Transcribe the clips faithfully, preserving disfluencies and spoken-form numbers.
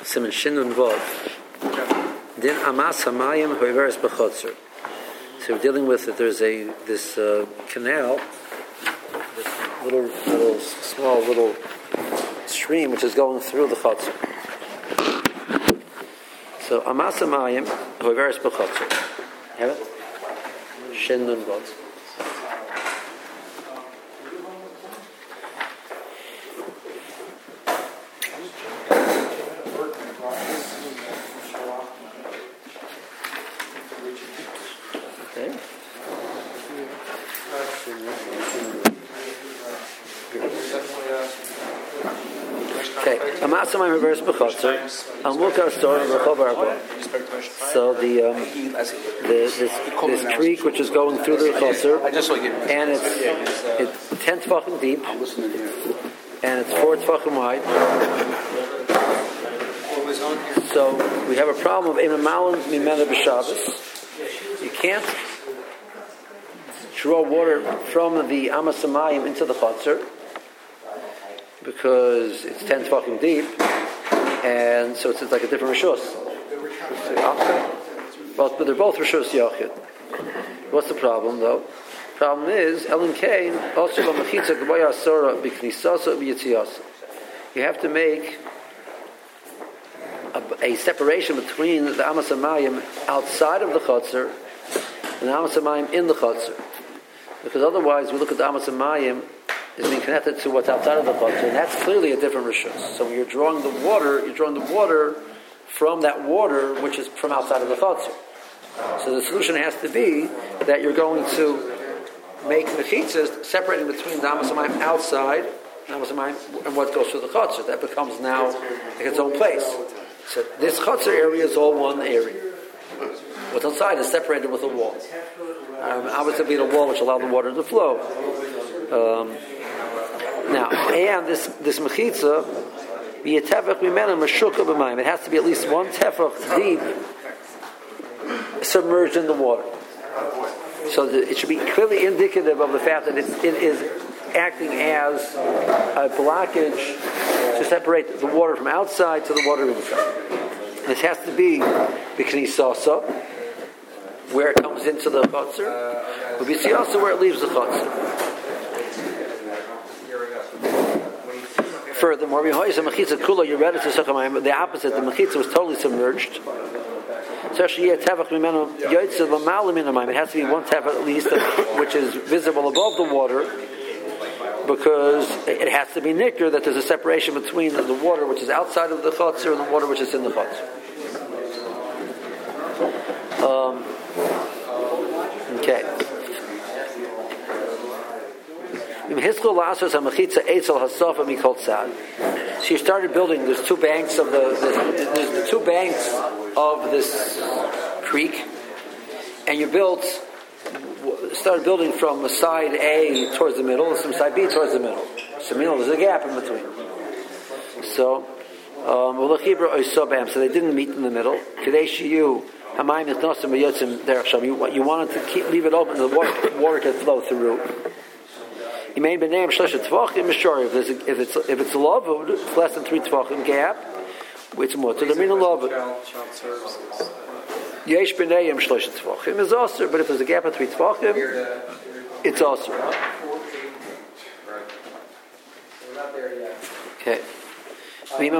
Siman Shin and Vod. Din Amas Hamayim Hoiveres B'Chotzer. So we're dealing with that. There's a this uh, canal, this little, little small little stream which is going through the Chotzer. So Amas Hamayim Hoiveres B'Chotzer. Have it? Shin and Vod. Okay, Amasamayim reverse b'chotzer. I'll look at a story of Rechov Arba. So the um, the this, this creek which is going through the chotzer, and it's it's ten tefachim deep, and it's four tefachim wide. So we have a problem of Eimamalin Mimena b'Shabbos. You can't draw water from the Amasamayim into the chotzer, because it's ten tefachim deep, and so it's like a different rishus. But, but they're both rishus yachid. What's the problem, though? Problem is Elin Kain also b'machitza g'baya asora b'knisasa b'yitziasa. You have to make a, a separation between the Amasamayim outside of the chotzer and the Amasamayim in the chotzer, because otherwise we look at the Amasamayim is being connected to what's outside of the chotzer, and that's clearly a different rishus. So when you're drawing the water, you're drawing the water from that water which is from outside of the chotzer. So the solution has to be that you're going to make mechitzas separating between the Amasamayim outside and Amasamayim and what goes through the chotzer. That becomes now like its own place. So this chotzer area is all one area. What's outside is separated with a wall. Um, obviously, be a wall which allowed the water to flow. Um, Now, and this this mechitza, be a tefach mimena meshuka b'mayim. It has to be at least one tefach deep, submerged in the water. So that it should be clearly indicative of the fact that it's, it is acting as a blockage to separate the water from outside to the water inside. This has to be b'knisasa, where it comes into the chotzer, but b'siyasa, where it leaves the chotzer. Furthermore, the opposite, the mechitza was totally submerged. So it has to be one tefach at least, which is visible above the water, because it has to be nicker that there's a separation between the water which is outside of the chotzer and the water which is in the chotzer. Um, okay. So you started building. There's two banks of the there's the two banks of this creek, and you built started building from side A towards the middle, and from side B towards the middle. So there's a gap in between. So, um, so they didn't meet in the middle. You you wanted to keep leave it open, the water, water could flow through. You may be named Shlosh Tvachim Mishori. If it's if it's if it's lavud, it's less than three Tvachim gap, it's more to the min lavud. Yesh b'neiim Shlosh Tvachim is also, but if there's a gap of three Tvachim, it's also. Okay. If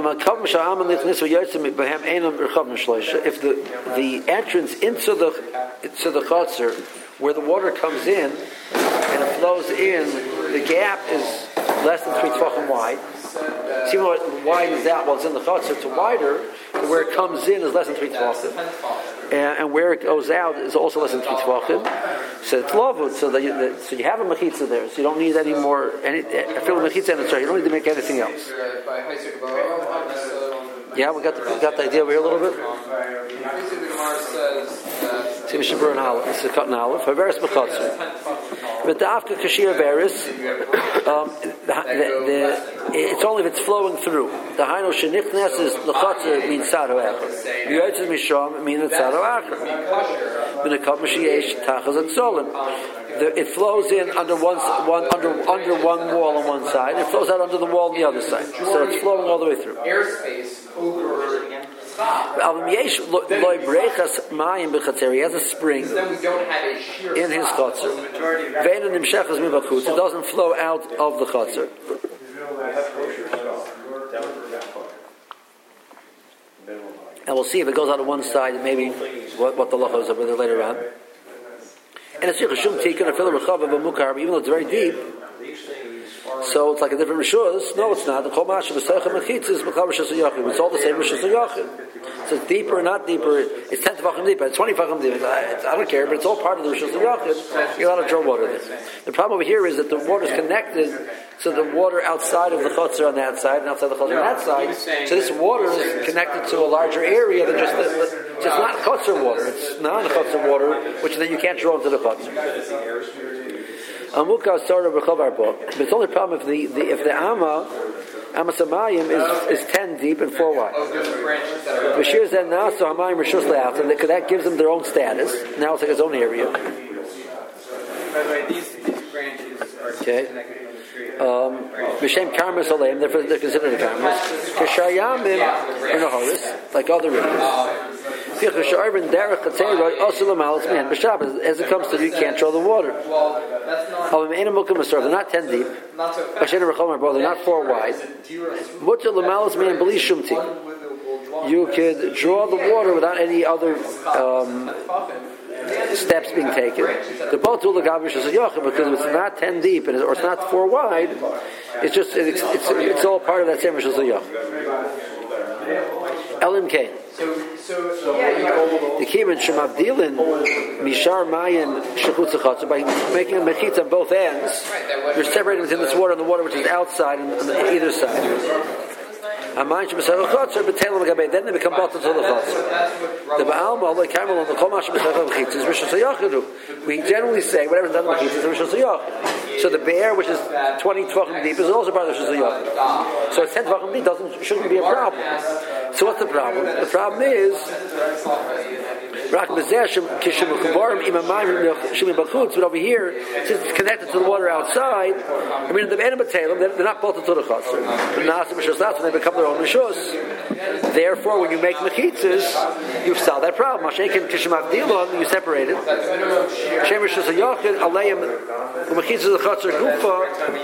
the the entrance into the into the chotzer where the water comes in and it flows in, the gap is less than three tefachim wide. See what widens out while it's in the chotzer to wider, and where it comes in is less than three tefachim, and, and where it goes out is also less than three tefachim. So it's lavud. So that you, that, so you have a mechitza there. So you don't need any more. Any I feel a mechitza, and it's right. You don't need to make anything else. Yeah, we got the, we got the idea over here a little bit. See, Mishnah Berurah and Aleph. It's a cut in Aleph. Haveris b'chotzer. But the after kashir veris, um, it's only if it's flowing through. The haino shenichnes is the chotzer means saro acher. Yotzes misham means saro acher. B'nekam mashiyesh tachas at solim. It flows in under one, one under under one wall on one side. It flows out under the wall on the other side. So it's flowing all the way through. Airspace over He has a spring in his chutzner. It doesn't flow out of the chutzner. And we'll see if it goes out of one side, maybe what, what the law is over there later on. And it's even though it's very deep, so it's like a different rishus. No, it's not. The kol mashal v'seicha mechitz is b'kol rishus hayachid. It's all the same rishus hayachid. So it's deeper or not deeper. It's ten tefachim deeper. It's twenty tefachim deeper. I, I don't care, but it's all part of the rishus hayachid. You're allowed to draw water there. The problem over here is that the water is connected to the water outside of the chutzner on that side and outside the chutzner on that side. So this water is connected to a larger area than just the, the so it's not chutzner water. It's non-chutzner water, which then you can't draw into the chutzner. Amukah started with Chavar book, but it's only a problem if the, the if the Amma Amma Samayim is, is ten deep and four wide. Bashir said now so Hamayim Rishus Le'at, and that gives them their own status. Now it's like its own area. By the way, these, these branches are okay. connected from the tree. Um, B'Shem Karmas Aleim, they're, they're considered a Karmas. Keshayamim or Naharis, like other rivers. As it comes to you can't draw the water. They're not ten deep. They're not four wide. You could draw the water without any other um, steps being taken. The Batul Gavish is a Yachim because it's not ten deep and it's, or it's not four wide. It's just it's it's, it's all part of that same Rishus Yachim. Elim Kain. The Kibbutz Shemavdilin Mishar Mayan Shechutz Chatzer by making a mechitza on both ends. You're separating between this water and the water which is outside and on either side. Then they become bottled to the chutzner. The Ba'alma, the Kamel, and the Kol Mashal B'Seicha is Rishus Hayachidu. We generally say whatever's done in the Mechitza is Rishus Hayachid. So the bear, which is twenty tvachim deep, is also part of Rishus Hayachid. So it's ten tvachim deep, doesn't shouldn't be a problem. So what's the problem? The problem is but over here, since it's connected to the water outside, I mean, the animal tail, they're not bolted to the chutzner. But when they become their own rishus. Therefore, when you make mechitzas, you've solved that problem. You separate it. Shem rishus hayachid aleim umechitzas the chutzner gufa.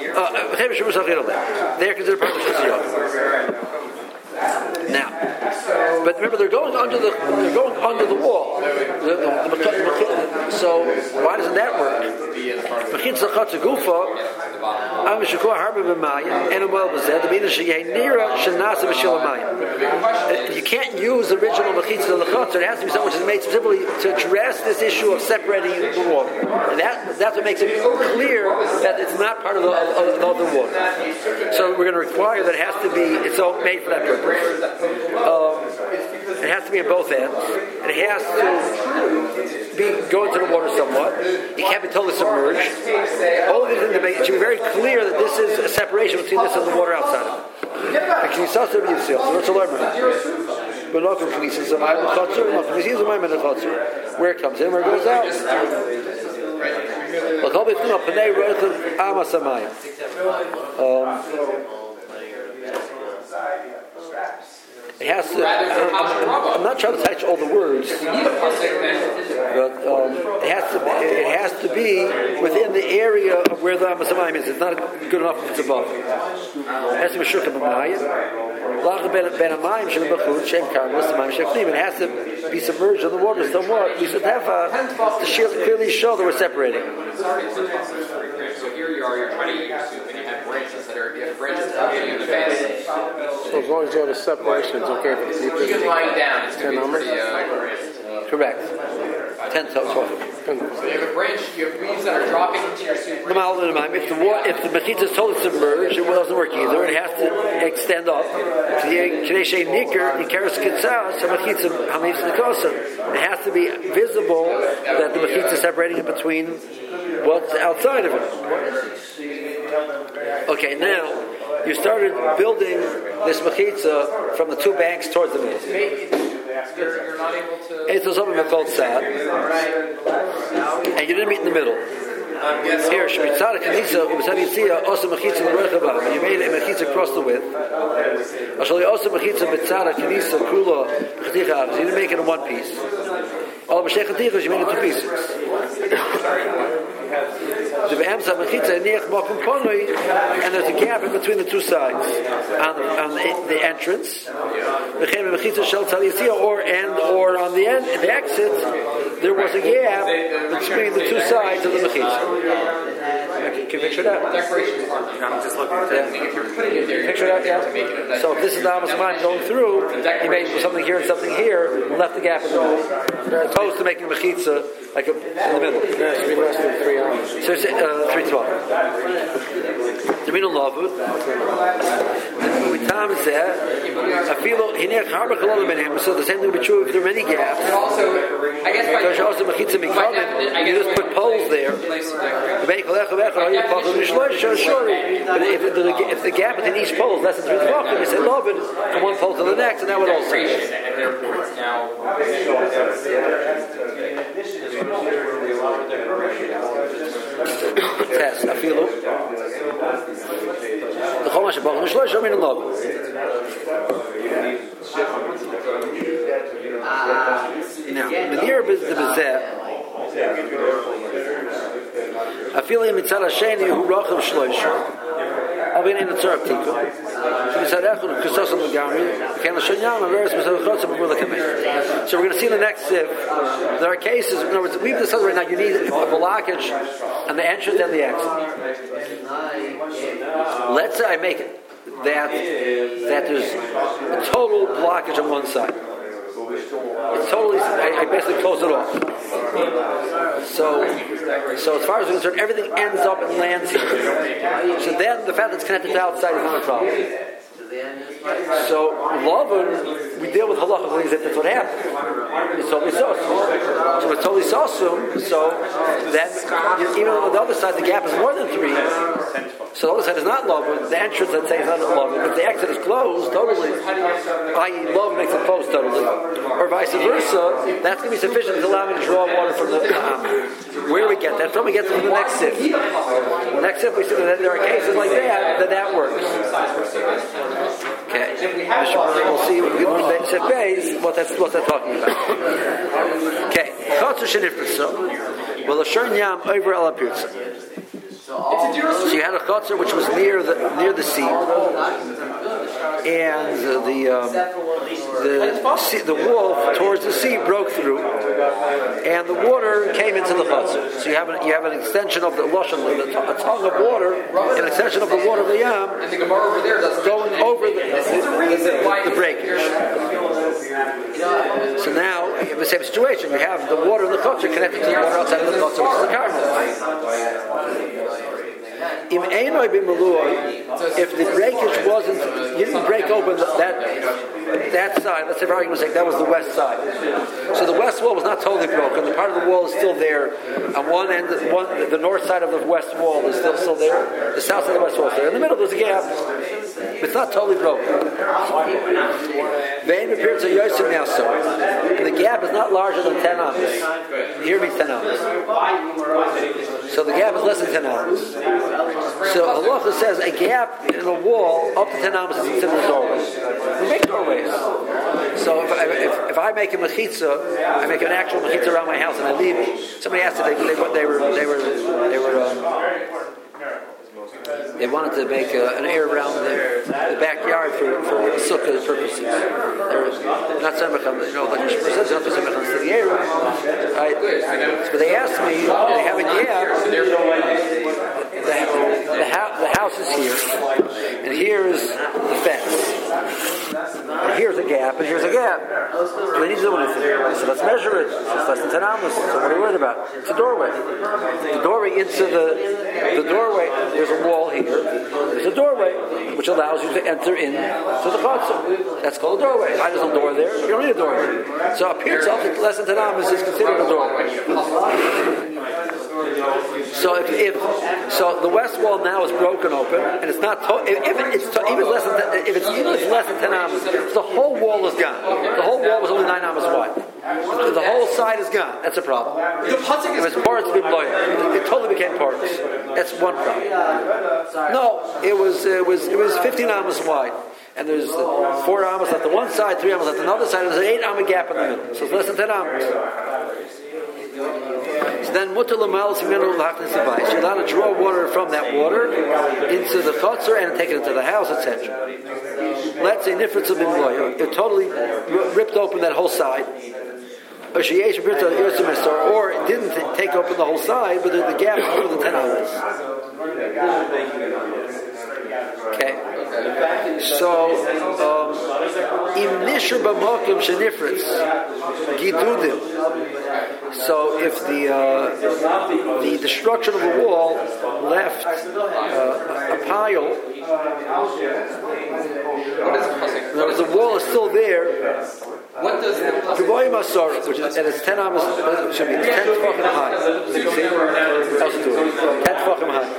They're considered part of rishus hayachid. Now, but remember, they're going under the they're going under the wall. The, the, the, the, so why doesn't that work? Mechitza chatza gufa, am shekor harbe b'mayim, and well b'zeh. The meaning sheyenira shenasa v'shilamayim. You can't use the original mechitza of the chatza. It has to be something which is made specifically to address this issue of separating the water. And that that's what makes it clear that it's not part of the, of, of the water. So we're going to require that it has to be it's all made for that purpose. Um, it has to be on both ends. It has to be go into the water somewhat. It can't be totally submerged. All of these things to make it should be very clear that this is a separation between this and the water outside of it. Can you also be yourself? So let's learn about it. But not from pieces of my chutzner, not from pieces of my chutzner. Where it comes in, where it goes out. Um, It has to. I'm, I'm not trying to touch all the words, but um, it has to. Be, it has to be within the area of where the Amasamayim is. It's not good enough if it's above. It has to be shukah b'mayim. It has to be submerged in the water somewhat. We should have uh, to clearly show that we're separating. So here you are. You're trying to eat your soup, and you have branches that are you have branches that are in the base. So as long as you have the separation, it's okay for the people. You can lie down. It's ten numbers. Uh, Correct. Ten to twelve. So you have a branch. You have leaves that are dropping into your soup. If the water, if the mechitza is totally submerged, it doesn't work either. It has to extend up. It has to be visible that the mechitza is separating it between what's outside of it. Okay, now you started building this mechitza from the two banks towards the middle. You're not able to. It's something called sad, and you didn't meet in the middle. Here, Shemitzara Kanisa, Ubasavitsia, also Mechitza L'Rechavam, and you made a Mechitza across the width. Ashali also Mechitza Bitzara Kanisa Kula halves. You didn't make it in one piece. All the Shechatichos, you made it in two pieces. And there's a gap in between the two sides on the, on the, the entrance, or and or on the end, the exit, there was a gap between the two sides of the mechitza. Can you picture that? I'm just looking at that. Picture that, yeah. So if this is the Amos Mayim going through, he made something here and something here, and left the gap in the middle. As opposed to making mechitza like a, in the middle. Yeah, it should be less than three hours. So it's uh, three twelve. The middle lavud. With time is there. I feel he near harba kolol in him. So the same thing would be true if there are many gaps. And also, I guess by because also mechitza mikdash, you just put poles there. But if the, if the gap between each pole is less than three tvachim, you say lavud from one pole to the next, and that would also. Test. I feel it. The Chumash Baruch Nishlosh Yomin and Love. Now, the near the Bezeh. I feel him mitzad Hasheni who rochav shlosh. I'll be in the Tzarek Tikkun. So we're going to see in the next sif, there are cases, in other words, we've decided right now you need a blockage on the entrance and the exit. Let's say I make it that, that there's a total blockage on one side. It's totally, I, I basically close it off. So, so as far as we're concerned, everything ends up and lands here. So then the fact that it's connected to outside is not a problem. So, Lavun, we deal with halacha when that's what happened. It's totally sosum. So it's totally sosum, so then, even on the other side, the gap is more than three. So the other side is not Lavun. The entrance, let's say, is not Lavun. If the exit is closed, totally, that is, Lavun makes it closed totally. Or vice versa, that's going to be sufficient to allow me to draw water from the um, where do we get that from? We get to the next sif. The next sif, we see that there are cases like that, that that works. Okay, we'll see what that's what they're talking about. Okay, well, the shern yam over el apirza. So you had a chutzner which was near the near the sea, and the the, um, the, sea, the wall towards the sea broke through, and the water came into the chutzner. So you have an, you have an extension of the lashon, a tongue of water, an extension of the water of the yam, and the Gemara over there doesn't going over the, the, the, the, the breakage. So now you have the same situation. You have the water in the chutzner connected to the water outside of the chutzner, which is the carbon. If the breakage wasn't, you didn't break open that that side. Let's say for argument's sake, that was the west side. So the west wall was not totally broken. The part of the wall is still there. On one end, one the north side of the west wall is still still there. The south side of the west wall is there. In the middle, there's a gap. It's not totally broken. Vein appears to Yosef now, so and the gap is not larger than ten amos. Here means ten amos. So the gap is less than ten amos. So halacha says a gap in a wall up to ten amos is considered a doorway. We make doorways. So if I, if, if I make a mechitza, I make an actual mechitza around my house and I leave it. Somebody asked if they, they, they were they were they were. Um, They wanted to make uh, an air around the, the backyard for, for sukkah purposes. They're not semichan, you know, like the Shemur says, not to semichan to the air. Right? So they asked me, they have a gap. The, the, the house is here, and here's the fence. And here's a gap, and here's a gap. And they need to do anything. So let's measure it. It's less than ten amos. So what are you worried about? It's a doorway. The doorway into the the doorway. There's a wall here. There's a doorway which allows you to enter in to the chutzner. That's called a doorway. Why there's no door there? You don't need a doorway. So a pizza less than ten amos is considered a doorway. So if, if so, the west wall now is broken open, and it's not to, if, if it's to, even less than if it's even if it's less than ten amos, the whole wall is gone. The whole wall was only nine amos wide. The, the whole side is gone. That's a problem. The putzing is it was parts been blown. It totally became parts. That's one problem. No, it was it was it was fifteen amos wide. and there's four amas at the one side, three amas at another side, and there's an eight amma gap in the middle. So it's less than ten amas. So then, mutter l'malas minu l'hachnis abayis. You're allowed to draw water from that water into the chotzer and take it into the house, et cetera. Let's say nifritz bin loy. It totally ripped open that whole side. Or it didn't take open the whole side, but the gap is more than ten amas. Okay. So, im nishur b'makom shenifritz gidudim. So, if the uh, the destruction of the wall left uh, a pile, because the wall is still there. What does the Kiboy Masor, which is and it's ten amas, should be ten tefachim high. See, how's it doing? Ten tefachim high.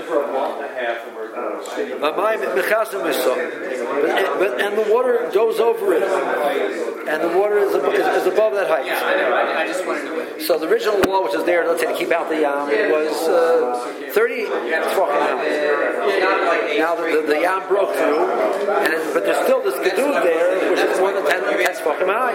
But and the water goes over it, and the water is, is, is above that height. Yeah, I, I just wanted to. So the original wall, which is there, let's say to keep out the yam, was uh, thirty tefachim high. Now the, the, the yam broke through, and it, but there's still this kedud there, which is more than ten tefachim high.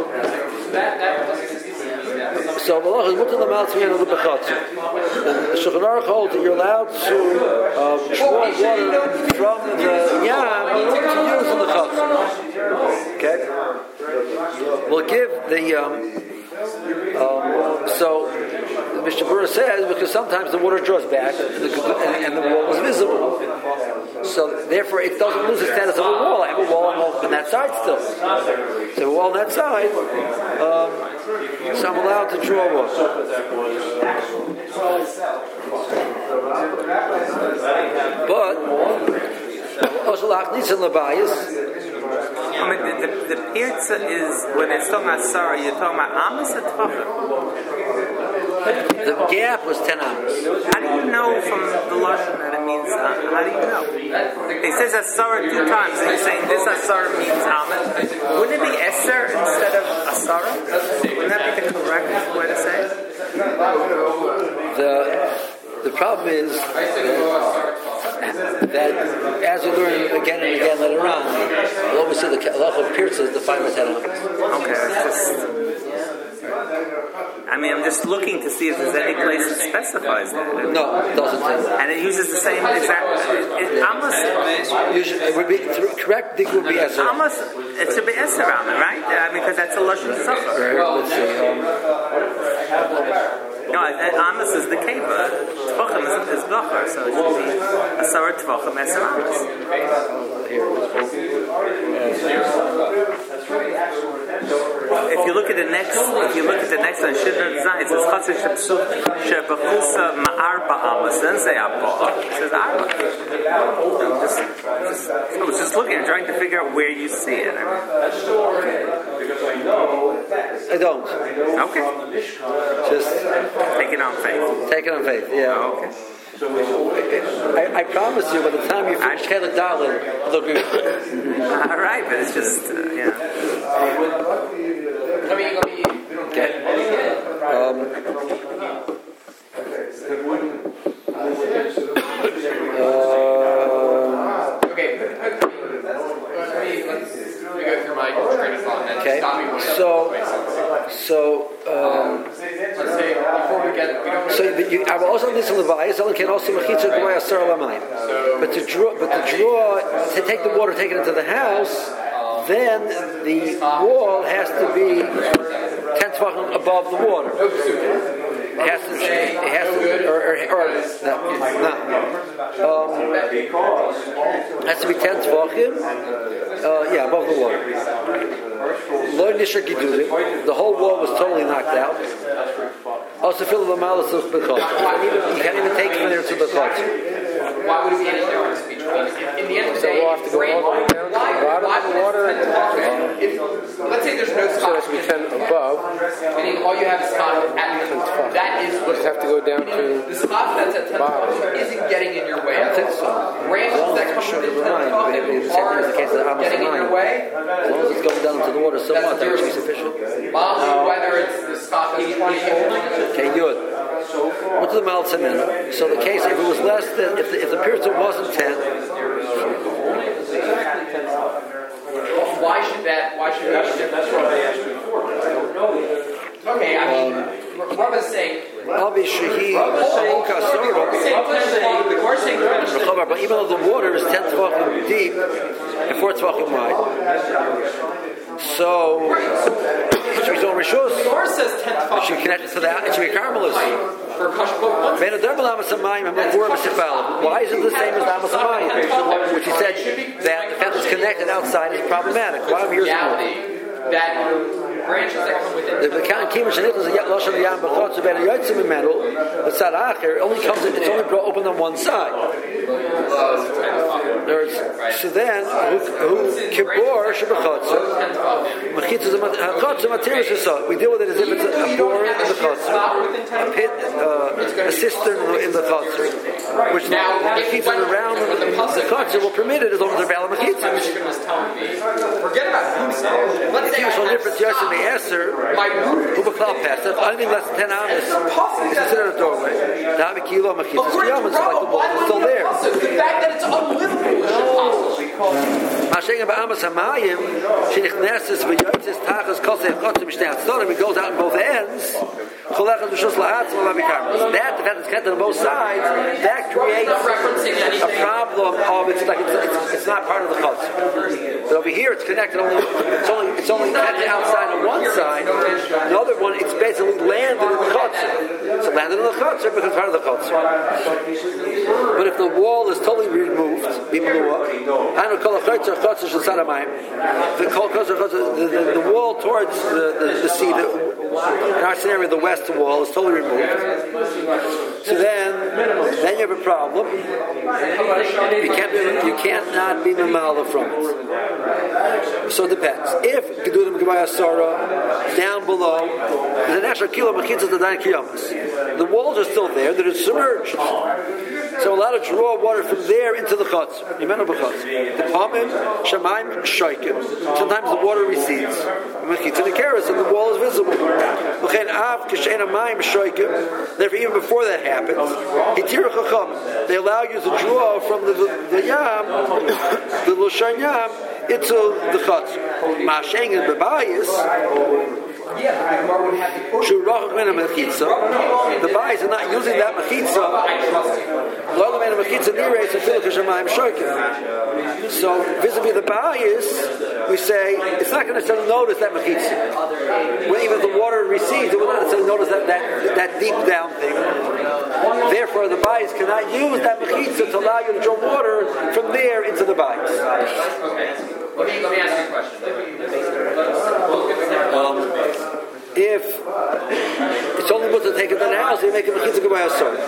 So the law is mutter l'malas minu l'bechotzer. The Shulchan Aruch holds that you're allowed to uh, draw water from the yam to use in the chotzer. Okay, we'll give the um, um, so the Mishnah Berurah says because sometimes the water draws back and the, and, and the wall is visible. So therefore, it doesn't lose the status of a wall. I have a wall on that side still. So a wall on that side. Um, So I'm allowed to draw water. But I mean, the, the, the pirza is when it's talking about Sarah, you're talking about amas or tefachim? The gap was ten amas. How do you know from the lashon that it means? Uh, how do you know? It says asara two times, and you're saying this asara means amas. Wouldn't it be eser instead of asara? Wouldn't that be the correct way to say it? The the problem is that, that as we learn again and again later on, we'll always see the halacha of pirza is defined by ten amas. Okay, that's just. I mean, I'm just looking to see if there's any place that specifies that. No, it doesn't. And it uses the same exact. It, it, Amos. Usually, it would be correct. Dig would be eser. Amos. It should be eser on it, right? I mean, because that's a lashon suffer. Let's see. Um, no, Amos is the keva. Tvachim is, is blocher, so it should be asara tvachim eser Amos. If you look at the next, if you look at the next one, Shiddur Zayin, it says Chatzir Shebechusa Ma'arba Amos. Then say Abba. It says Arba. Just, just, I was just looking and trying to figure out where you see it. I, mean. I don't. Okay. Just take it on faith. Take it on faith. Yeah. Oh, okay. I, I promise you, by the time you finish Chelik Dalet, it'll be all right, but it's just uh, yeah. Okay. Um, uh, okay. Okay. So, so. Um, So you, I will also listen to the bias. Can also mechitza the way asar lamayim. But to draw, but to draw, to take the water, take it into the house, then the wall has to be ten tefachim above the water. It has to, it has to, or, or, or no, no. Um, it has to be ten tefachim. Uh, yeah, above the water. Lo nishar gidulim. The whole wall was totally knocked out. Also, fill the malas of the chotzer. You can't even take it from there to the chotzer. Why would it be any difference between? In the end of the day, so we'll have to go all the way down to the bottom of the water. Um, if, let's say there's no So spot. it has to be ten above. Meaning all you have is spot at that is what You have to go down to the spot that's at ten bottom. isn't getting in your way. I think so. Branches that come from the ten But it- it's the same thing as the case of Amos getting in your Mayim. way. As long as it's going down into the water so much, that would be sufficient. Whether it's the spot that's twenty. Okay, good. What's the malzamin? So the case, if it was less than, if the, if the pirza wasn't ten, Why should that? Why should that? That's what I asked before, but I don't know yet. Okay, I mean, Rav is saying. I'll be shahi. But even though the water is ten tefachim deep and four tefachim wide, so it should be on rishus. It should be connected to that. It should be carmelist. Why is it the same as Amas Hamayim? Which he said that the fact it's connected outside is problematic. Why am I here? That branches that come within the count Kimmel Shanichas and Lashon Yam B'chotz Ben Yotzim Metal, the Tzaracher only comes in, it's only open on one side. There's, so then who Kippur Shebechotz Mechitzas Chotz Materials. We deal with it as if it's a bore in the chotz, a pit, uh, a cistern in the chotz, which now the mechitzas around the chotz will permit it as long as they're valid mechitzas. Forget about himself. Let's say so different yes in the answer. Who beklal pesach? Anything less than ten amas is considered a doorway. The havi kilo mechitzas kiyamas like the wall is still there. The fact that it's unlivable is impossible. Mashing about Amas Hamayim, she nichneses v'yotzes tachas kosei chotz mishnei atzorim. It goes out on both ends. That, the fact that it's connected on both sides, that creates a problem of it's like it's, it's, it's not part of the chutz. But over here, it's connected only. It's only it's only connected outside on one side. The other one, it's basically landed in the chutz. It's landed in the chutz because it's part of the chutz. But if the wall is totally removed, the the, the wall towards the, the, the sea, the, in our scenario, the west wall is totally removed. So then, then you have a problem. You can't be, you can't not be mamala from it. So it depends. If Gedulim Gemaya Sara down below, the national kilo mechitzas the nine kiyamas. The walls are still there. They're submerged. So allowed to draw water from there into the chutz. The pamim, shamayim, shoikim. Sometimes the water recedes. Mechitzah the keres and the wall is visible. Therefore, even before that happens, they allow you to draw from the, the, the yam, the Lushan yam, into the chutz. Ma'asheng and bebayis. The bayis are not using that mechitza. So, vis-a-vis the bayis, we say it's not going to necessarily notice that mechitza. When even if the water recedes, it will not necessarily notice that, that, that deep down thing. Therefore, the bayis cannot use that mechitza to allow you to draw water from there into the bayis. Okay. Let me, let me ask you a question. Um, if it's only good to take it to the house, they make a mechitza go by a sword.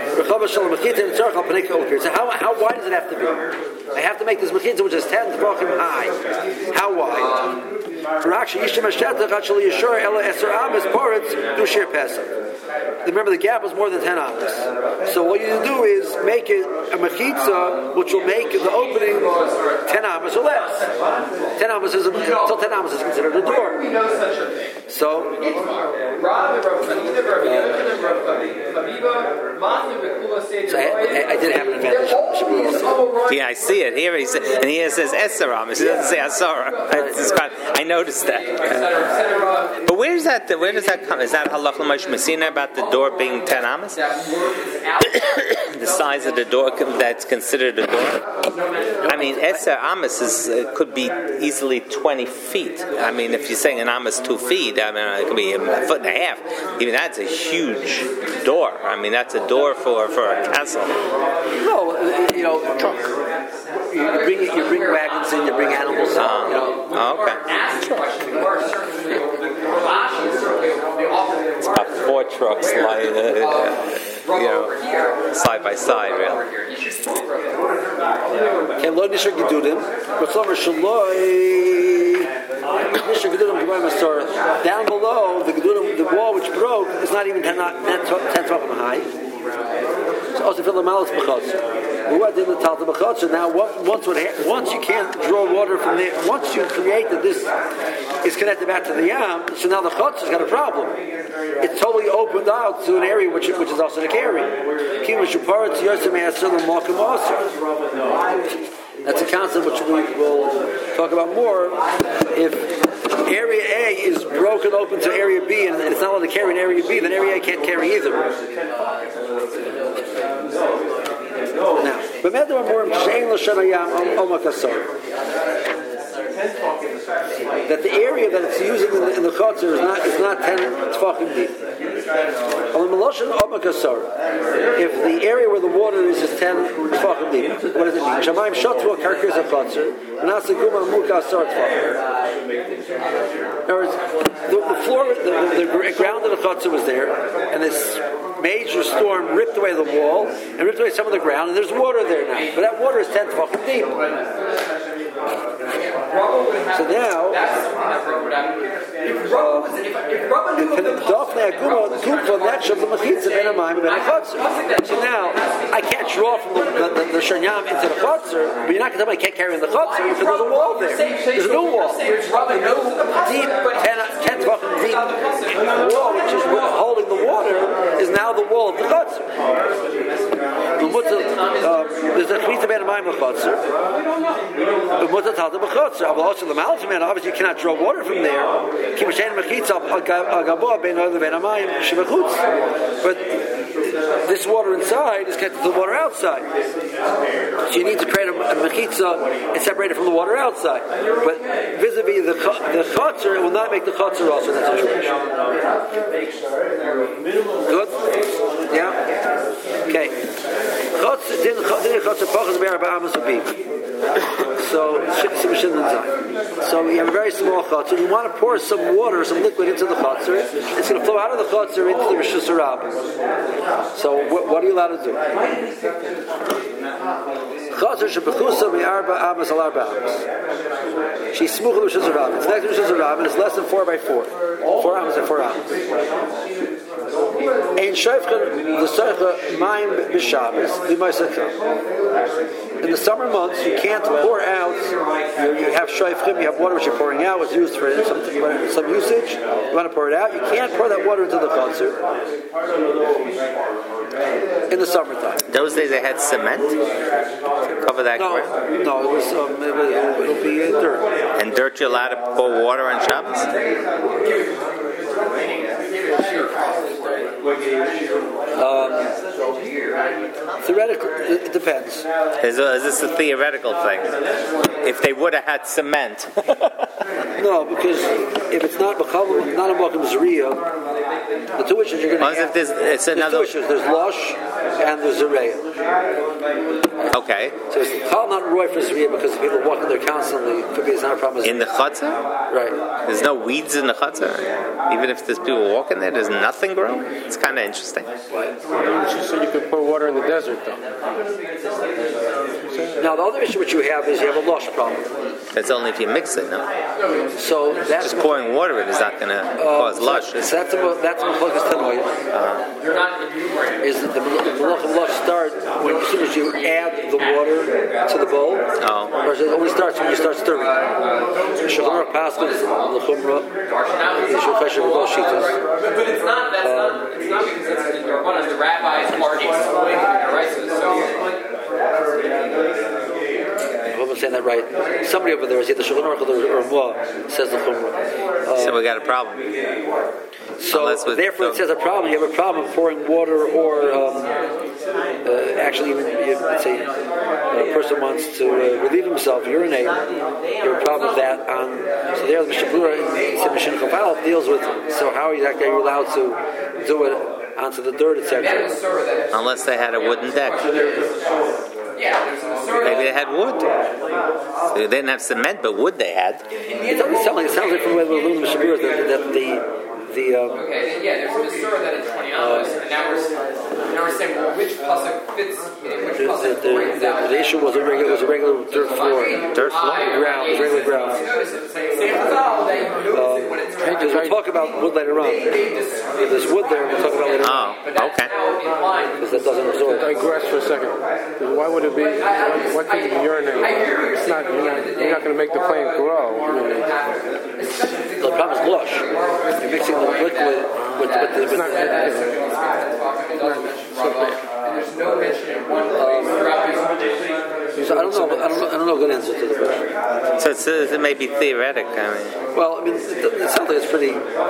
So how how wide does it have to be? I have to make this mechitza which is ten tefachim high. How wide? Remember, the gap was more than ten amas. So what you do is make it a mechitza which will make the opening ten amas or less. Ten amas is until ten amas is considered a door. So. So I, I, I did have an advantage. Yeah, I see it here. He said, and here it says Esaram. It doesn't say Asara. I noticed that. But where is that? Where does that come? Is that halach l'moshe Messina about the door being ten amas? The size of the door that's considered a door. I mean, Eser amas is uh, could be easily twenty feet. I mean, if you're saying an amas two feet, I mean, it could be a foot and a half. Even that's a huge door. I mean, that's a door for, for a castle. No, you know, trunk. You bring you bring wagons in, you bring animals in. Uh, you know. Oh, okay. It's about four trucks, like, uh, you know, side by side, really. Okay, lo nishar gedudim, but some are shaloi. Nishar gedudim down below the gedudim, the wall which broke is not even ten ten tefachim high. So also fill the malos b'chotz. What did the talta b'chotz? Now, what, once what ha- once you can't draw water from there, once you create that this is connected back to the yam, so now the chotz has got a problem. It's totally opened out to an area which which is also the carry. That's a concept which we will talk about more. If area A is broken open to area B and it's not allowed to carry in area B, then area A can't carry either. Now, but that the area that it's using in the, in the chotzer is not is not ten tefachim deep. If the area where the water is is ten tefachim deep, what does it mean? Shamayim shotvu karkis chotzer, v'naseguma muka asar tefachim. In other words, the, the floor, the, the, the ground of the chotzer was there, and this major storm ripped away the wall and ripped away some of the ground, and there's water there now. But that water is ten tefachim deep. So now, so now I can't draw from the, the, the, the shanyam into the chotzer, but you're not going to tell me I can't carry in the chotzer because there's a wall there. There's a new wall. The new deep, ten, ten tefachim deep wall, which is holding the water, is now the wall of the chotzer. There's a chmita ben amayim l'chotzer. Obviously, you cannot draw water from there. But this water inside is connected to the water outside. So you need to create a, a mechitza and separate it from the water outside. But vis-a-vis the, the chotzer, it will not make the chotzer also in that situation. Good? Yeah? Okay. So, so you have a very small chotzer. You want to pour some water, some liquid into the chotzer. It's going to flow out of the chotzer into the Rishus Harabim. So, what, what are you allowed to do? Chotzer shebechusa mi'arba amas al arba amas. She's smucha Rishus Harabim. It's next to Rishus Harabim. It's less than four by four. Four amas and four amas. Ein shayfchen the soicha mayim b'Shabbos b'Moisei. In the summer months, you can't pour out. You, you have shayfchim, you have water which you're pouring out, was used for some, some usage. You want to pour it out. You can't pour that water into the chotzer in the summertime. Those days they had cement to cover that no, ground? No, it was, um, it will, it'll be uh, dirt. And dirt you're allowed to pour water on Shabbos? Um, theoretically, it depends. Is, is this a theoretical thing? If they would have had cement. No, because if it's not not a Malkim Zriya, the two issues you're going to have. There's, it's there's another... two issues. There's Lush and there's Zriya. Okay. So it's Chal not Roy for Zriya because if people walking there constantly, it could be it's not a problem. In the Chotzer? Right. There's no weeds in the Chotzer? Even if there's people walking there, there's nothing growing? It's kind of interesting. She said you could pour water in the desert, though. Now, the other issue which you have is you have a lush problem. That's only if you mix it, no? So that's just pouring water in is not going to uh, cause lush. So that's a that's a focus tanoid. Is that the malach of lush start when as soon as you add the water to the bowl? Oh. Or it only starts when you start stirring. Shulchan Paskin is l'chumra. Is your question of both shitas. But it's not. That's not. It's not because it's one of the rabbis are explaining the rights of the so. I hope I'm saying that right. Somebody over there is either Shulchan Aruch or Ramah says the Chumrah. Um, so we got a problem. So with, therefore, so it says a problem. You have a problem pouring water, or um, uh, actually, even let's say a person wants to uh, relieve himself, urinate. You have a problem with that. On so there, the Mishnah Berurah in Mishnah Chafal deals with. So how exactly are you allowed to do it onto the dirt, et cetera? Unless they had a wooden deck. Maybe they had wood. So they didn't have cement, but wood they had. It doesn't sound like it sounds like from the way we're learning the Mishnah Berurah that, that the the um, okay, yeah, there's a Masorah that is twenty hours, uh, and now we're now we're saying well, which pasuk fits in which pasuk. The, the, the, the issue was a regular was a regular dirt floor, dirt floor, ground, it was regular ground. Because we'll talk about wood later on. If there's wood there, we'll talk about later on. Oh, okay. Because that doesn't absorb. I digress for a second. Why would it be? Why could you urinate? It's not. You're not, you're not going to make the plant grow. I mean, the problem is lush. You're mixing the liquid with, with, with the. With it's not. the It's not so bad. There's no mention in one place throughout these So I don't know. I don't know. I don't know a good answer to the question. So it's, uh, it may be theoretic. I mean, well, I mean, it, it sounds like it's pretty.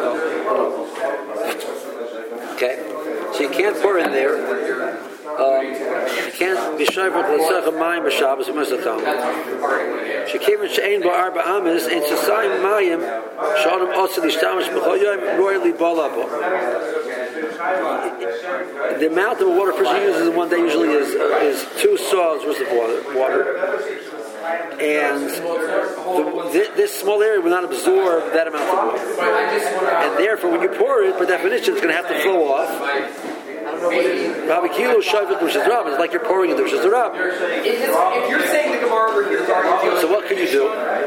Okay, so you can't pour in there. Um, you can't be shy for the second mayim b'Shabbos u'Mesacham. She came and she'ain bo arba amis and society mayim shalom also l'ishtamish b'chol yom royally balabo. The amount of water a person uses in one day usually is uh, is two saws worth of water. water. And the, th- this small area will not absorb that amount of water. And therefore, when you pour it, by definition, it's going to have to flow off. Rabbi Kilo Shavit Rosh Hashanah. It's like you're pouring into Rosh Hashanah. If you're saying the Gemara over here is already dealing. So what can you do?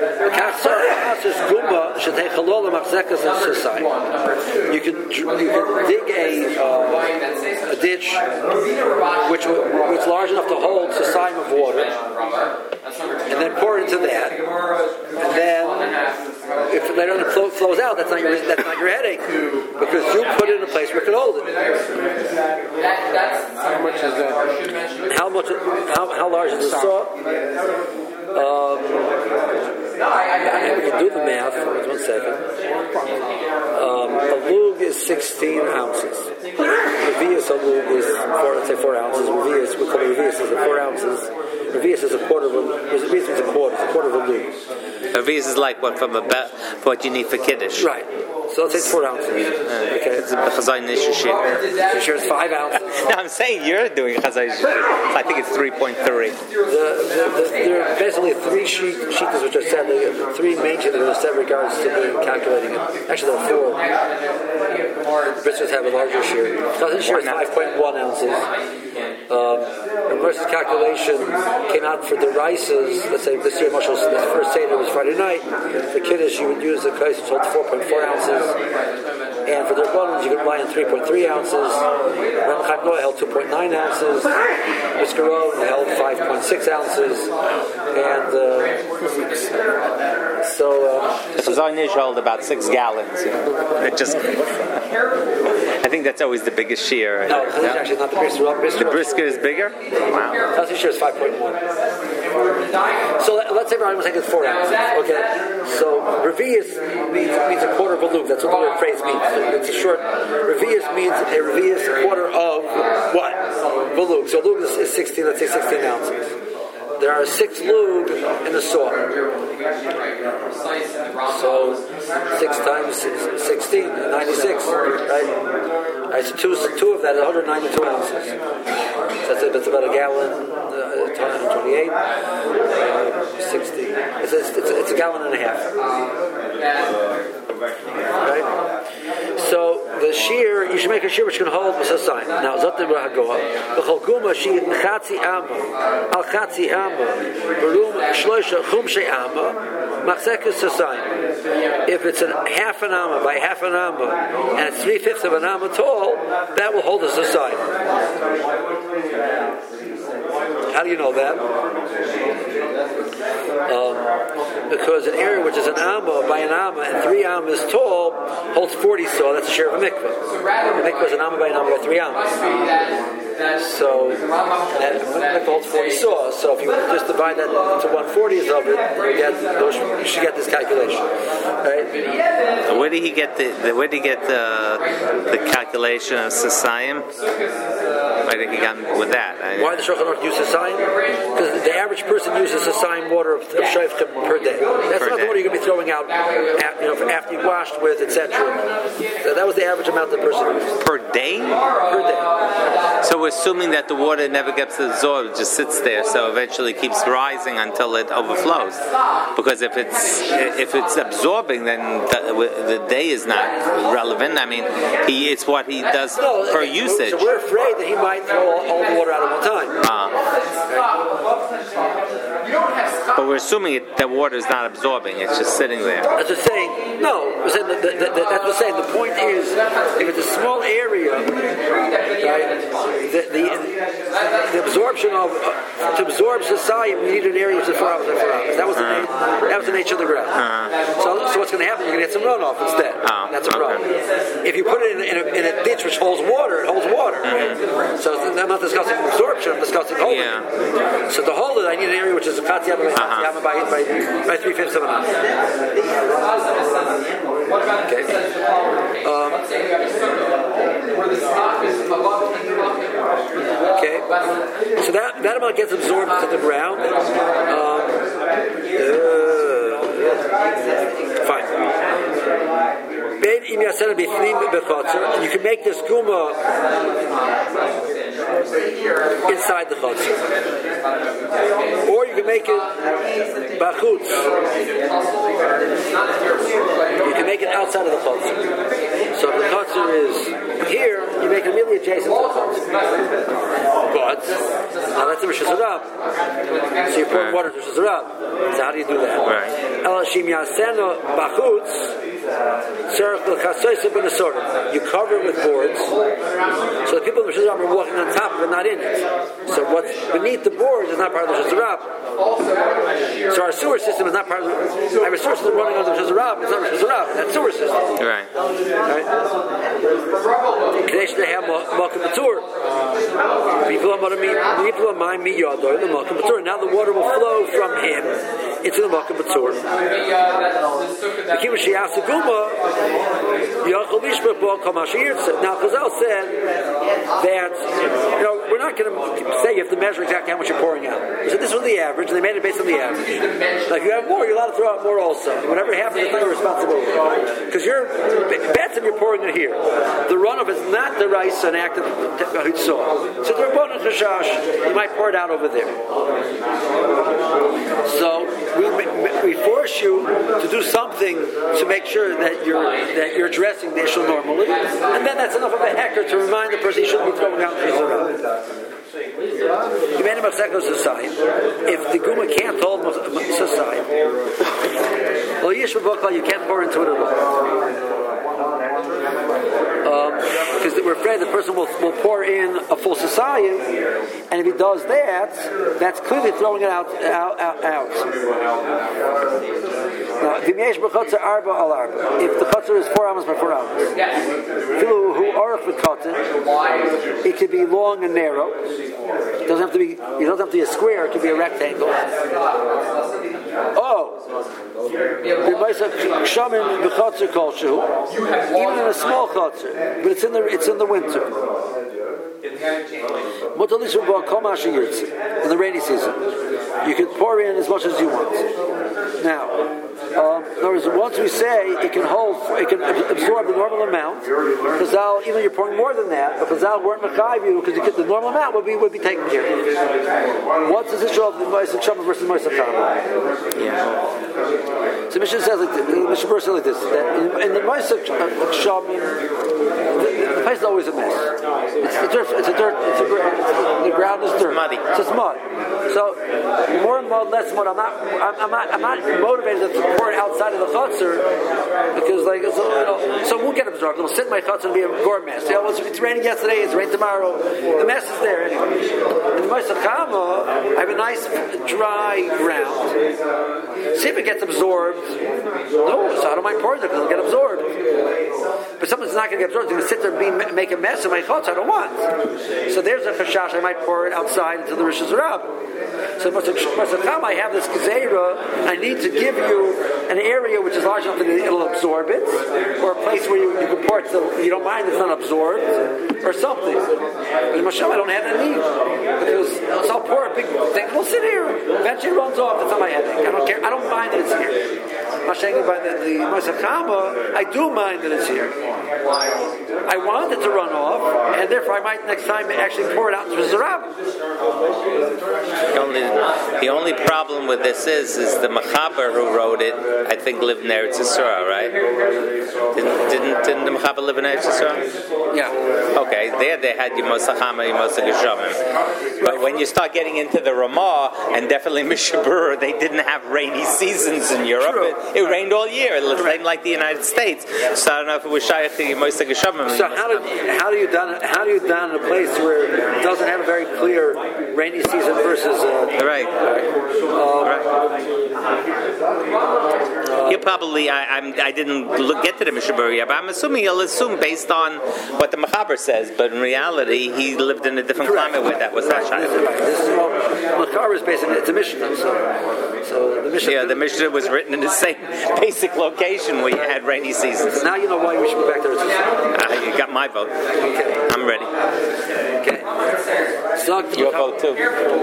You can you can dig a uh, a ditch which which is large enough to hold a sign of water, and then pour into that. And then if later on it flow, flows out, that's not your that's not your headache because you put it in a place where it can hold it. That, that's How much is that? How much? How, how large is the saw? Um, we can do the math. One second. Um, a lug is sixteen ounces. Revius a lug is four, let's say four ounces. Revius, we call it revius is four ounces. Revius is a quarter of a. Revius is a quarter. It's a quarter of a lug. Revius is like what from a be- for what you need for kiddush. Right. So let's say it's four ounces. Okay. It's a chazai nishu shit. So sure, it's five ounces. No, I'm saying you're doing chazai shit. I think it's three point three. The, the, the, there are basically three sheet, sheets which are set, like, three main sheets that are set regards to the calculating it. Actually, there are four. The Bristles have a larger shear. Chazai shear is five point one ounces. Um, the versus calculation came out for the rices. Let's say this year, Moshe, the first Seder was Friday night. For Kiddush, you would use the kais, which holds four point four ounces. And for the Rabbanon, you could rely on three point three ounces. Ram Chaim Noah held two point nine ounces. Biskarov held five point six ounces. And uh, so... Uh, Chazai nish held about six gallons. You know? It just... I think that's always the biggest shear. no, this is actually not the brisket. The brisket is bigger? Wow. Chazai shear is five point one. So let, let's say we're going to take it four ounces. Okay? So revius means, means a quarter of a lug. That's what the word phrase means. It's a short. Revius means a revius, a quarter of what? A lug. So lug is, is sixteen. Let's say sixteen ounces. There are six lug in the saw. So six times sixteen, ninety-six, right? Right, so two, two of that is one hundred ninety-two ounces. So that's, that's about a gallon, uh, one twenty-eight, uh, sixty. It's a, it's, a, it's a gallon and a half. Right? So the shear, you should make a shear which can hold with a sign. Now, Zotim Rahagoa, the Cholguma, she Chatzi Amma, Al Chatzi Amma, Barum Shloisha Chumshe Amma, Machzekus Sasayin. If it's a half an amma by half an amma, and it's three fifths of an amma tall, that will hold us aside. How do you know that? Um, because an area which is an amma by an amma and three ammas tall holds forty saw. That's a share of a mikveh. A mikveh is an amma by an amma by three ammas. So that mikveh holds forty saw. So if you just divide that into one fortieth of it, you get those, you should get this calculation. Right? Where did he get the, the where did he get the the calculation of Sasayim? Where did he got with that? I, Why the Shulchan Aruch use Sasayim? Because the average person uses Sasayim water of, of Shoftim per day. That's per not day. the water you're going to be throwing out, you know, after you washed with, et cetera. So that was the average amount the person used per day? per day. So we're assuming that the water never gets absorbed, it just sits there, so eventually keeps rising until it overflows. Because if it's if it's absorbing, then the, the day is not relevant. I mean, he it's what he does No, per okay, usage. So we're afraid that he might throw all, all the water out at one time. Uh, but we're assuming it, that water is not absorbing; it's just sitting there. That's just saying, no, we're saying that, that, that, that's what saying. The point is, if it's a small area, right, the, the, the absorption of, uh, to absorb Sasayim, you need an area which is four hours and four hours. That was the, Uh-huh. na- that was the nature of the ground. Uh-huh. So, so what's going to happen? You're going to get some runoff instead. Oh, That's a problem. okay. If you put it in, in, a, in a ditch which holds water, it holds water. Right? So So I'm not discussing absorption, I'm discussing holding. Yeah. So to hold it, I need an area which is a Katsiyama by Katsiyama by, by, by three-fifths of an ounce. Okay. Um, okay. So that, that amount gets absorbed into the ground. Um, uh, fine. You can make this guma inside the chutzner, or you can make it bachutz. You can make it outside of the chutzner. So if the chutzner is here, you make it immediately adjacent to the chutzner. But now that's a Rosh Hashanah. So you pour water to Rosh Hashanah. So how do you do that? You cover it with boards, so the people in the Rosh Hashanah are walking on top of it, not in it. So what's beneath the boards is not part of the Rosh Hashanah. So our sewer system is not part of the. I have a sewer system running on the Rosh Hashanah. It's not Rosh Hashanah. That's sewer system. Right. Right. Kadesh they have malkum matur. People are people are my mi yador the malkum matur. Now the water will flow from him into the malkum matur. Now Chazal said that you know we're not going to say you have to measure exactly how much you're pouring out. They said this was the average, and they made it based on the average. Now if you have more, you're allowed to throw out more also. Whatever happens, it's not your responsibility because you're bets if you're pouring it here. The runoff is not the rice an act of hutzah. So the rabbanon chashash, you might pour it out over there. So we we force you to do something to make sure that you're that you're addressing the issue normally, and then that's enough of a hecker to remind the person he shouldn't be throwing out the around. If the guma can't hold society, well, you can't pour into it at all. Because um, we're afraid the person will, will pour in a full society, and if he does that, that's clearly throwing it out. out, out, out. Now, if the chutzner is four amas by four amas, it could be long and narrow. It doesn't have to be. It doesn't have to be a square. It could be a rectangle. Oh, even in a small chutzner, but it's in the it's in the winter. In the rainy season, you can pour in as much as you want. Now, um, in other words, once we say it can hold, it can absorb the normal amount, Chazal, even though you're pouring more than that, but Chazal weren't mechayiv you because the normal amount would be would be taken care of. What's the issue of the Moshe Shama versus Moshe Chama? Yeah. So Mishnah says like this, the Mishnah says like this that in, in the Moshe Shama, the, the place is always a mess. It's, it's dirt. It's a dirt. It's a, it's, the ground is dirt. It's muddy. So it's mud. So more mud, less mud. I'm not. I'm, I'm not. I'm not motivated to pour it outside of the chutzner because, like, so, you know, so it won't get absorbed. It'll sit in my chutzner and be a gore mess. You know, it's, it's raining yesterday. It's raining tomorrow. The mess is there anyway. In the Moshe Chama, I have a nice dry ground. See if it gets absorbed. No, so I don't mind pouring it because it'll get absorbed. But something's not going to get absorbed. It's going to sit there and be, make a mess in my chutzner. I don't want. So there's a chashash. I might pour it outside into the Rosh Hashanah. So Moshe Chama, I have this gezeira. I need to give you an area which is large enough that it'll absorb it, or a place where you, you can pour it so you don't mind it's not absorbed, or something. In Moshe, I don't have that need because so I'll pour a big thing. It'll sit here. Eventually, it runs off. That's not my headache. I don't care. I don't mind that it's here. Moshe, by the, the Moshe Chama, I do mind that it's here. I want it to run off, and therefore I might next time actually pour it out into the Zarab. The only, the only problem with this is, is the Mechaber who wrote it, I think, lived in Eretz Yisrael, right? Didn't, didn't, didn't the Mechaber live in Eretz Yisrael? Yeah. Okay, there they had Yimos HaChama, Yimos HaGeshamim. But when you start getting into the Ramah, and definitely Mishabur, they didn't have rainy seasons in Europe. It, it rained all year. It rained like the United States. So I don't know if it was Shaykh to Yimos HaGeshamim. So how do how do you done how do you done in a place where it doesn't have a very clear rainy season versus uh, right. Um, right. Uh, he'll probably. I, I'm. I didn't look, get to the Mishnah Berurah, but I'm assuming he'll assume based on what the Mechaber says. But in reality, he lived in a different correct. climate where that was not right. shayach. Right. This is well, Mechaber is basically it's a Mishnah. So, so the Mishnah. Yeah, the Mishnah was written in the same basic location where you had rainy seasons. So now you know why we should go back there. Uh, you got my vote. Okay. I'm ready. Okay. Your vote too.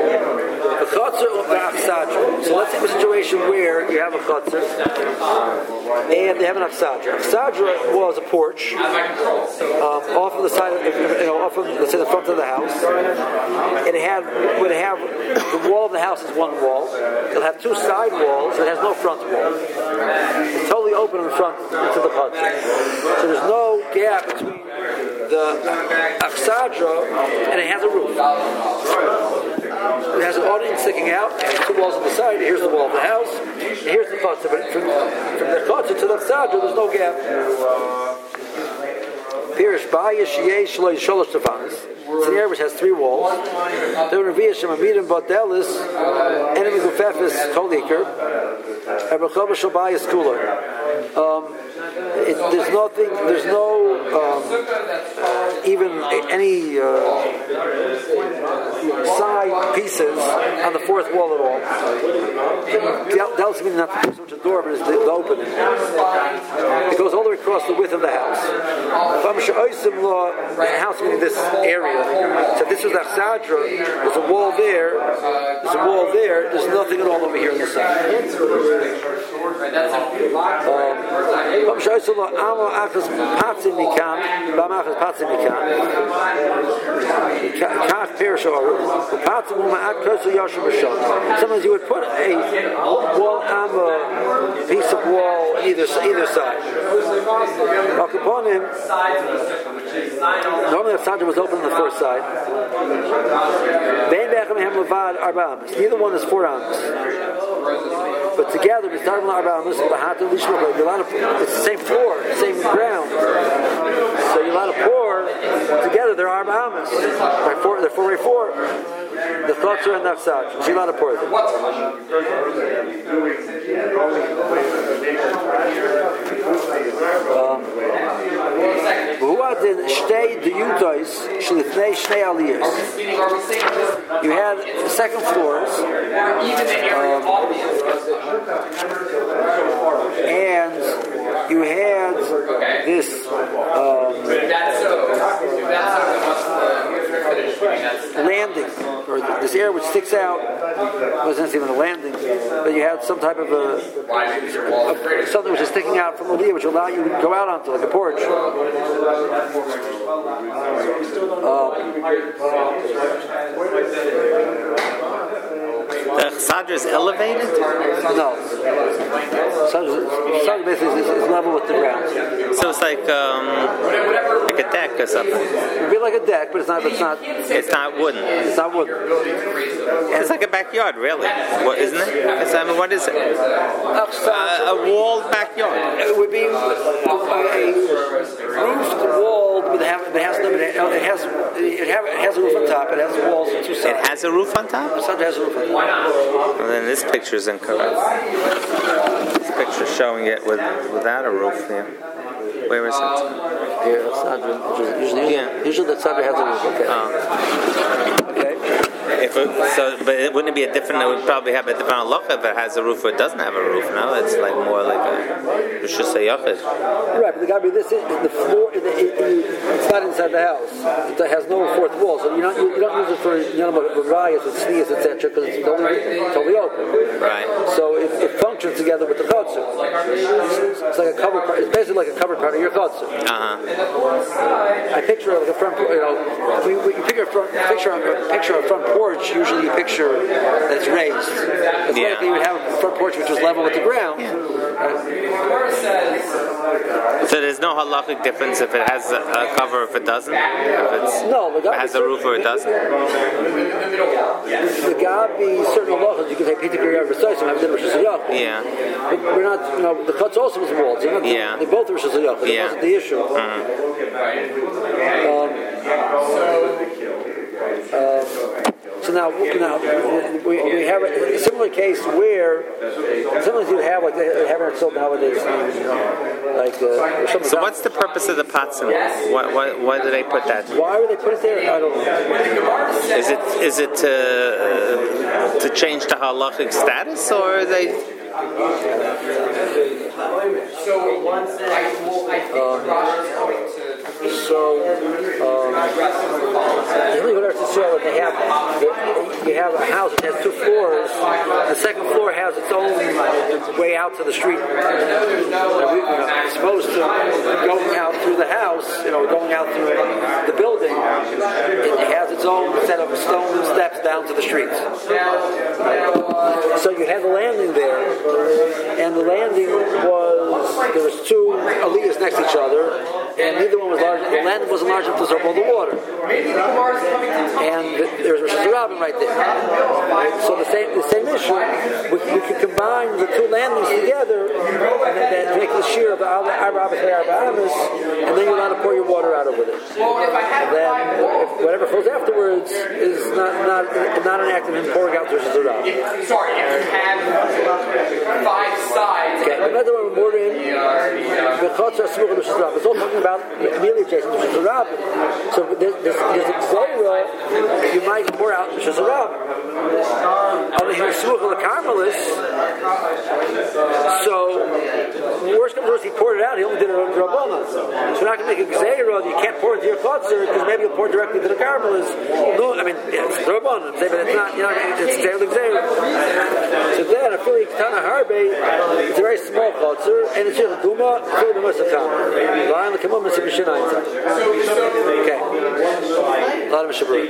So let's take a situation where you have a chutzner and they have an achsadra. Achsadra was a porch um, off of the side, of, you know, off of let's say the front of the house. It had would have the wall of the house is one wall. It'll have two side walls. It has no front wall. It's totally open in front into the chutzner. So there's no gap between the achsadra and it has a roof. It has an audience sticking out, two walls on the side. Here's the wall of the house, and here's the chutzner. But from, from the chutzner to the achsadra, there's no gap. Pirish ba'ya sheyesh lo yisholosh tefanis. It's an area which has three walls. There were reviah shemamidim badelis, enemy gufefis koliker, and b'chava shabaya skula. Um It, there's nothing, there's no um, even any uh, side pieces on the fourth wall at all. That was meaning not the piece which is the door, but it's the, the opening. It goes all the way across the width of the house. The house meaning this area. So this was achsadra. There's a wall there. There's a wall there. There's nothing at all over here on the side. Um, so sometimes you would put a wall amma piece of wall either either side. Normally the Sandra was open on the first side. Neither one is four amas. But together, it's the same floor, same ground. So you're allowed to pour together. They're arba amas. By four, they're four by four. The chutzner and the achsadra. So you're allowed to pour them. You had second floors. Um, and you had this um, landing, or this area which sticks out. It wasn't even a landing, but you had some type of a, a something which is sticking out from the leah, which will allow you to go out onto like a porch. The chsadra is elevated? No. Chsadra basically is, is level with the ground. So it's like um, like a deck or something. It'd be like a deck, but it's not. It's not. It's not wooden. It's not wooden. It's like a backyard, really. What isn't it? It's, I mean, what is it? Uh, a walled backyard. It would be a, a roofed wall, but it has it has it has it has a roof on top. It has walls on two sides. It has a roof on top. It has a roof on top. Well, then this picture is incorrect. This picture is showing it with without a roof. Yeah. Where is it? Here, it's not usually. Yeah. Usually the tzadra has a roof. Okay. Oh. Okay. If it, so, but it wouldn't it be a different. It would probably have a different halacha if it has a roof or it doesn't have a roof. No, it's like more like a Rosh Hashanah. Right, but the got to be this. The floor. It, it, it, it's not inside the house. It has no fourth wall, so you don't you, you don't use it for you know rayas and sneeze et cetera because it's totally, totally open. Right. So it, it functions together with the chutzner. It's like a covered part. It's basically like a covered part of your chutzner. Uh huh. I picture like a front. You know, when, when you picture a front picture a picture a front porch. Usually you picture that it's raised. It's yeah. likely you would have a front porch which is level with the ground. Yeah. Right? So there's no halachic difference if it has a, a cover or if it doesn't? If, it's, no, if it has a roof or it doesn't? The gabi certain halachas you can say Peter Kiriyah Versailles and have them Rosh Hashanah. Yeah. But we're not, you know, the chutz also was walled. So not yeah. They both Rosh Hashanah. That yeah. wasn't the issue. Mm-hmm. Um, um, So now, now we, we have a similar case where sometimes you have like they have it sold nowadays. Like uh, so, what's the purpose of the patzim? Why, why, why do they put that? Why would they put it there? I don't know. Is it is it to uh, to change the halachic status, or are they? So once I, well, I think um, Rosh is coming to. So, um, they have they, you have a house that has two floors. The second floor has its own way out to the street. Now, we, you know, it's supposed to going out through the house, you know, going out through the building. It has its own set of stone steps down to the street. So you had the landing there, and the landing was there was two aliyahs next to each other, and neither one was large. The landing wasn't large enough to absorb all the water, and there was Rosh Hashanah right there. So the same the same issue, we, we could combine the two landings together and then make the shear of the Arba Abbas by Arba Abbas, and then you're allowed to pour your water out over it. And then if whatever flows afterwards is not not not an act of him pouring out Rosh Hashanah. Sorry, if you have five sides. Okay, another one more in the Chotzer Smuch Rosh Hashanah. It's all talking about immediately adjacent to Rosh Hashanah. So there's, there's, there's a Gzeira, you might pour out Rosh Hashanah. On the Smuch of the Carmelis, so worst comes to worst, he poured it out. He only did it on Rabbana. So we're not going to make a Gzeira. You can't pour it to your Chotzer because maybe you'll pour directly to the Carmelis. No, I mean it's Rabbana, but it's not. You know, it's Gzeira Gzeira. So then I feel like Tana Harbe, it's a very small Chotzer, and it's just a Duma, full of Musakam. Lion the Kamum is a Mishnah. Okay. A lot of Mishabur.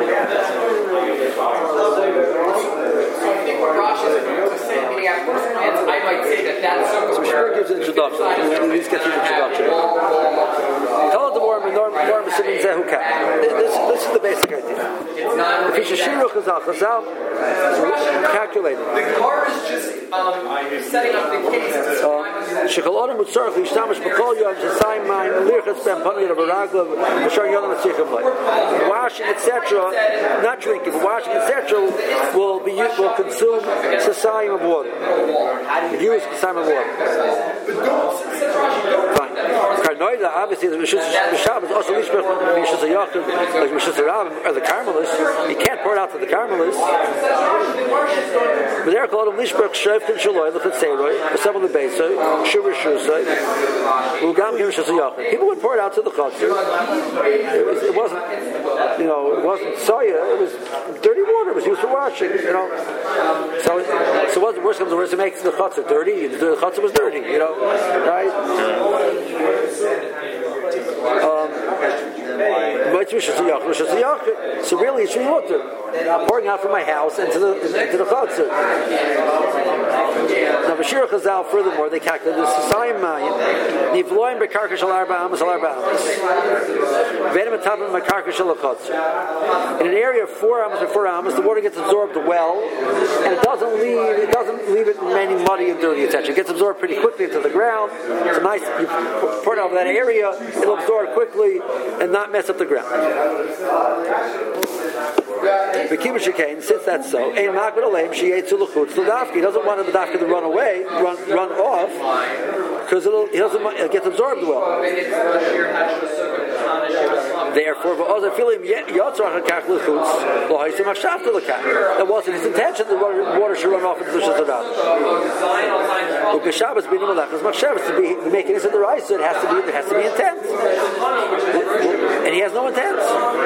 So I think what Rosh is saying, meaning at first glance, I might say that that's so. So Mishabur gives an introduction. He needs to get to the introduction. Tell the more Norm Norm Simin Zehuka. This this is the basic idea. If you should shiru chazal chazal, calculating. The car is just um, setting up the case. Shekalonim Mutzarach Yishtamish B'Kol Yom Shesayim Mayim Lirchas Ben Panir of Araglav B'Shar Yom Tzichem Lay. Washing, et cetera, not drinking, but washing, et cetera, will be will consume Shesayim of water. Use Shesayim of water. Fine. Karnoida obviously the Rishus Shabbos also Lishbech Rishus Yachid like Rishus Rav or the Carmelists. You can't pour it out to the Carmelists. But they're called Lishbech Shreif and Shaloi Lechat Seiroi some of the Beisai Shur Shusai Ugam Rishus Yachid. People would pour it out to the Chotzer. It was it wasn't you know it wasn't soya. It was dirty water. It was used for washing. You know. So so what the worst comes to worst, it makes the Chotzer dirty. The Chotzer was dirty. You know, right? Um, so really, it's water. I'm pouring out from my house into the into the Chotzer. Now, Bashir Chazal, furthermore, they calculate this Sasayim Mayim, Nivloim Bekarkash al Arba Amas al Arba Amas, Venim Atabim Bekarkash al Chotzer. In an area of four Amas or four Amas, the water gets absorbed well, and it doesn't leave it doesn't leave it many muddy and dirty, et cetera. It gets absorbed pretty quickly into the ground. It's nice. You pour it over that area, it'll absorb quickly and not mess up the ground. Since that's so, he doesn't want the dafka to run away, run run off, because it'll he doesn't it gets absorbed well. Therefore, that wasn't his intention. The water should run off into the Shazarab. To be making this in the rice, so it has to be it has to be intense, and he has no intent.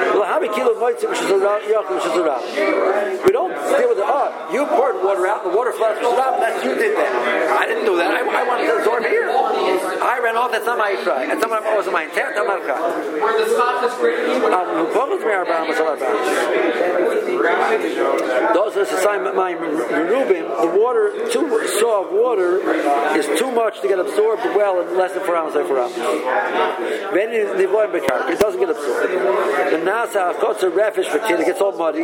We don't deal with it. Oh, you poured water out, and the water flowed. That's you did that. I didn't do that. I, I wanted to absorb here. I ran off. That's not my cry. That's not my, wasn't my intent. That's not my cry. Where the spot is great. Those are the sign of my Rubin. The water, too saw of water, is too much to get absorbed well in less than four hours. Like four hours. It doesn't get absorbed. The nasa chotzer refish for kid, it gets all muddy.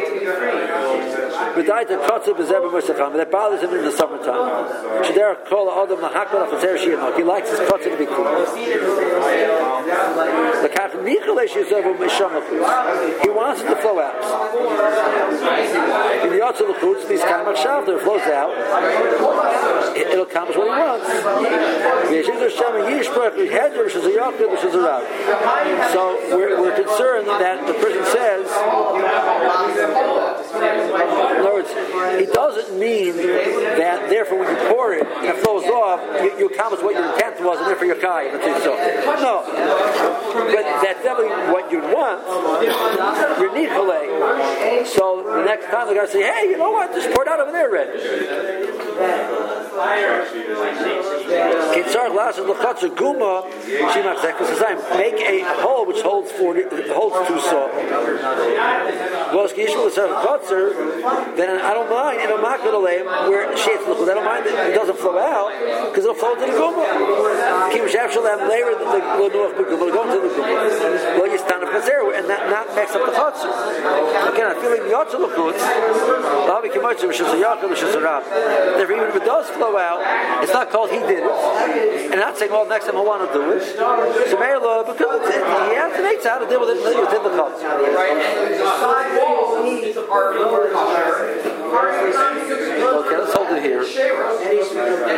But that bothers him in the summertime. He likes his chotzer to be cool. He wants it to flow out. In the Yotze L'chutz, these Kamach Shavda, it flows out, it'll accomplish what he wants. So we're, we're concerned that the person says, in other words, it doesn't mean that therefore when you pour it and it flows off, you, you accomplish what your intent was and therefore you're kai. So. No. But that's definitely what you'd want. You're nichale. So the next time the guy say, hey, you know what? Just pour it out over there, Red. Make a hole which holds forty, holds two saw. Then I don't mind in a makalei where shades look. I don't mind that it doesn't flow out because it'll flow into the guma. Kim shavshalam later the lonuach will go into the guma. Well, you stand up and that not mix up the chotzer. Again, I feel like the yotze lukutz. Lavi kimatzu which is a yaakov which is a rab. Therefore, even if it does flow out, it's not called he did it, and not saying, well, next time I want to do it. So Meila, because he has to make how to deal with it within the chotzer. Okay, let's hold it here.